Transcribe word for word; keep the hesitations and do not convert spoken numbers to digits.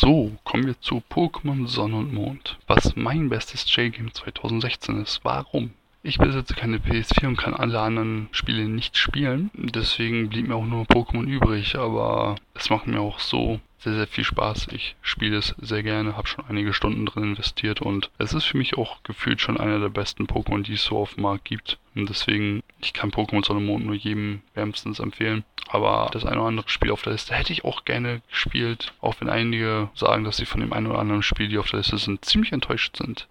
So, kommen wir zu Pokémon Sonne und Mond, was mein bestes J-Game zwanzig sechzehn ist. Warum? Ich besitze keine P S vier und kann alle anderen Spiele nicht spielen, deswegen blieb mir auch nur Pokémon übrig, aber es macht mir auch so sehr, sehr viel Spaß. Ich spiele es sehr gerne, habe schon einige Stunden drin investiert und es ist für mich auch gefühlt schon einer der besten Pokémon, die es so auf dem Markt gibt. Und deswegen, ich kann Pokémon Sonne und Mond nur jedem wärmstens empfehlen. Aber das eine oder andere Spiel auf der Liste hätte ich auch gerne gespielt, auch wenn einige sagen, dass sie von dem einen oder anderen Spiel, die auf der Liste sind, ziemlich enttäuscht sind.